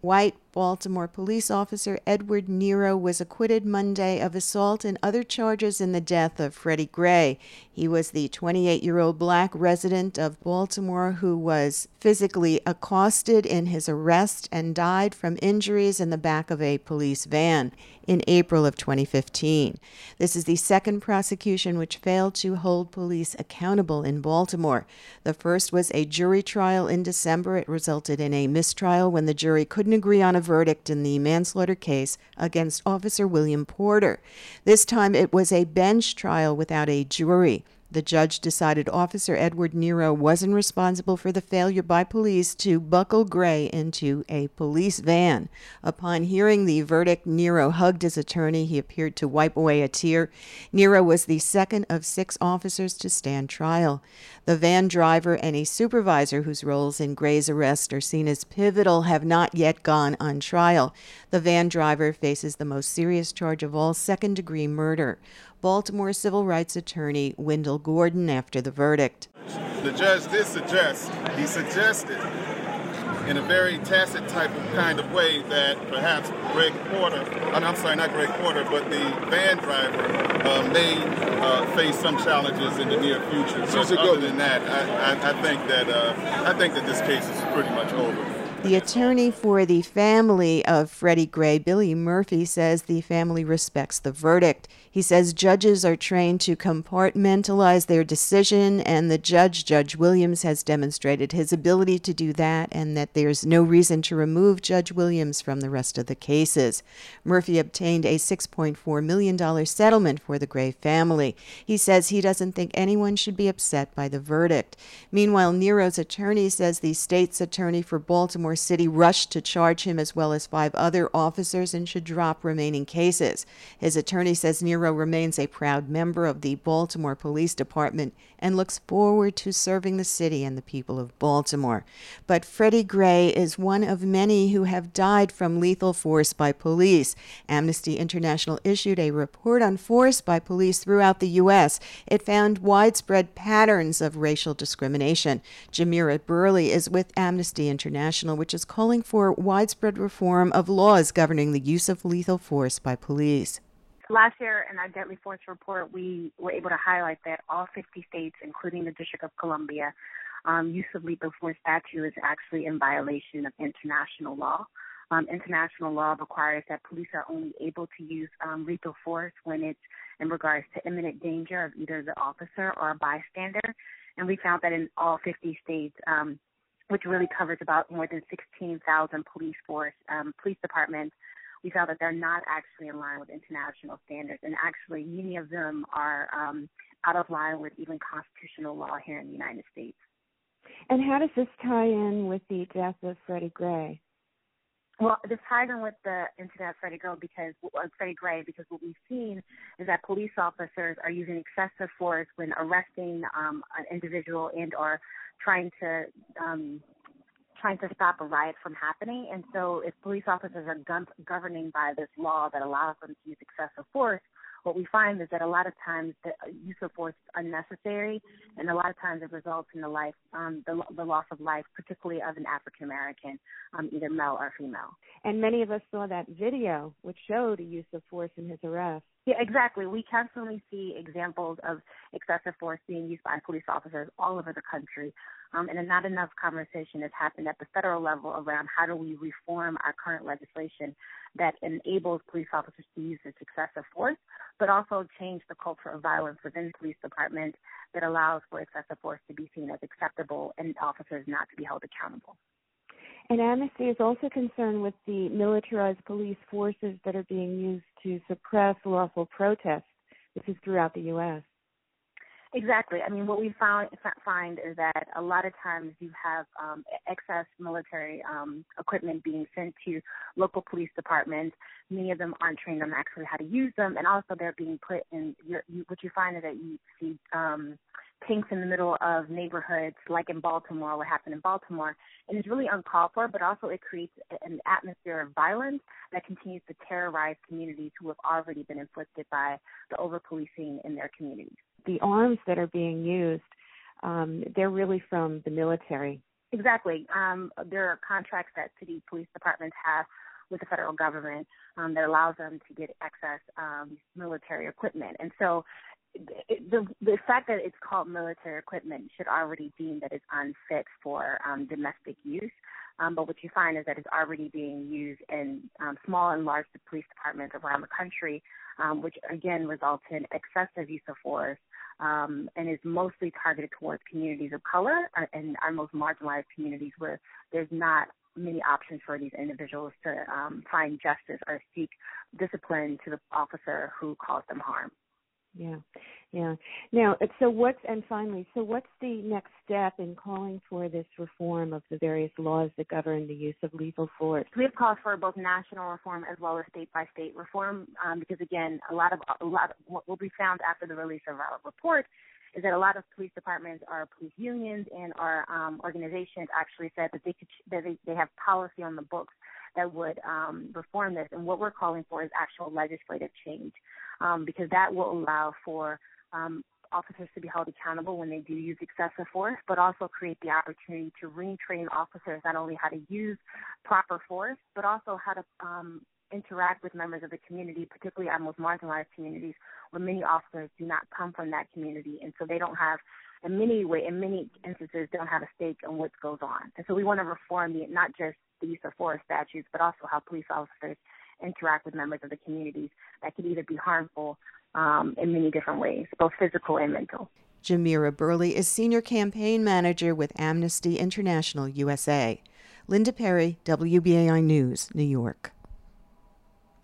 White Baltimore police officer Edward Nero was acquitted Monday of assault and other charges in the death of Freddie Gray. He was the 28-year-old black resident of Baltimore who was physically accosted in his arrest and died from injuries in the back of a police van in April of 2015. This is the second prosecution which failed to hold police accountable in Baltimore. The first was a jury trial in December. It resulted in a mistrial when the jury couldn't agree on a verdict in the manslaughter case against Officer William Porter. This time it was a bench trial without a jury. The judge decided Officer Edward Nero wasn't responsible for the failure by police to buckle Gray into a police van. Upon hearing the verdict, Nero hugged his attorney. He appeared to wipe away a tear. Nero was the second of 6 officers to stand trial. The van driver and a supervisor whose roles in Gray's arrest are seen as pivotal have not yet gone on trial. The van driver faces the most serious charge of all, second-degree murder. Baltimore civil rights attorney Wendell Gordon after the verdict. The judge did suggest, he suggested in a very tacit type of kind of way that perhaps Greg Porter, I'm sorry, not Greg Porter, but the van driver may face some challenges in the near future. But other than that, I think that this case is pretty much over. The attorney for the family of Freddie Gray, Billy Murphy, says the family respects the verdict. He says judges are trained to compartmentalize their decision, and the judge, Judge Williams, has demonstrated his ability to do that, and that there's no reason to remove Judge Williams from the rest of the cases. Murphy obtained a $6.4 million settlement for the Gray family. He says he doesn't think anyone should be upset by the verdict. Meanwhile, Nero's attorney says the state's attorney for Baltimore City rushed to charge him as well as 5 other officers and should drop remaining cases. His attorney says Nero remains a proud member of the Baltimore Police Department and looks forward to serving the city and the people of Baltimore. But Freddie Gray is one of many who have died from lethal force by police. Amnesty International issued a report on force by police throughout the U.S. It found widespread patterns of racial discrimination. Jamira Burley is with Amnesty International, which is calling for widespread reform of laws governing the use of lethal force by police. Last year in our Deadly Force report, we were able to highlight that all 50 states, including the District of Columbia, use of lethal force statute is actually in violation of international law. International law requires that police are only able to use lethal force when it's in regards to imminent danger of either the officer or a bystander. And we found that in all 50 states, which really covers about more than 16,000 police departments, we found that they're not actually in line with international standards. And actually, many of them are out of line with even constitutional law here in the United States. And how does this tie in with the death of Freddie Gray? Well, this ties in with the incident of Freddie Gray because what we've seen is that police officers are using excessive force when arresting an individual and or trying to stop a riot from happening. And so if police officers are governing by this law that allows them to use excessive force, what we find is that a lot of times the use of force is unnecessary, and a lot of times it results in the loss of life, particularly of an African American, either male or female. And many of us saw that video which showed a use of force in his arrest. Yeah, exactly. We constantly see examples of excessive force being used by police officers all over the country. And not enough conversation has happened at the federal level around how do we reform our current legislation that enables police officers to use this excessive force, but also change the culture of violence within police departments that allows for excessive force to be seen as acceptable and officers not to be held accountable. And Amnesty is also concerned with the militarized police forces that are being used to suppress lawful protests. This is throughout the U.S. Exactly. I mean, what we find is that a lot of times you have excess military equipment being sent to local police departments. Many of them aren't trained on actually how to use them, and also they're being put in. What you find is that you see tanks in the middle of neighborhoods, like in Baltimore, what happened in Baltimore, and it's really uncalled for, but also it creates an atmosphere of violence that continues to terrorize communities who have already been inflicted by the over-policing in their communities. The arms that are being used, they're really from the military. Exactly. There are contracts that city police departments have with the federal government that allows them to get access military equipment. And so the fact that it's called military equipment should already deem that it's unfit for domestic use. But what you find is that it's already being used in small and large police departments around the country, which again results in excessive use of force and is mostly targeted towards communities of color and our most marginalized communities where there's not many options for these individuals to find justice or seek discipline to the officer who caused them harm. Yeah. Now, so what's the next step in calling for this reform of the various laws that govern the use of lethal force? We have called for both national reform as well as state-by-state reform because, again, a lot of what will be found after the release of our report is that a lot of police departments, our police unions, and our organizations actually said that they have policy on the books that would reform this. And what we're calling for is actual legislative change because that will allow for officers to be held accountable when they do use excessive force, but also create the opportunity to retrain officers not only how to use proper force, but also how to interact with members of the community, particularly our most marginalized communities, where many officers do not come from that community, and so they don't have, in many instances, don't have a stake in what goes on. And so we want to reform not just the use of force statutes, but also how police officers interact with members of the communities that could either be harmful in many different ways, both physical and mental. Jamira Burley is Senior Campaign Manager with Amnesty International USA. Linda Perry, WBAI News, New York.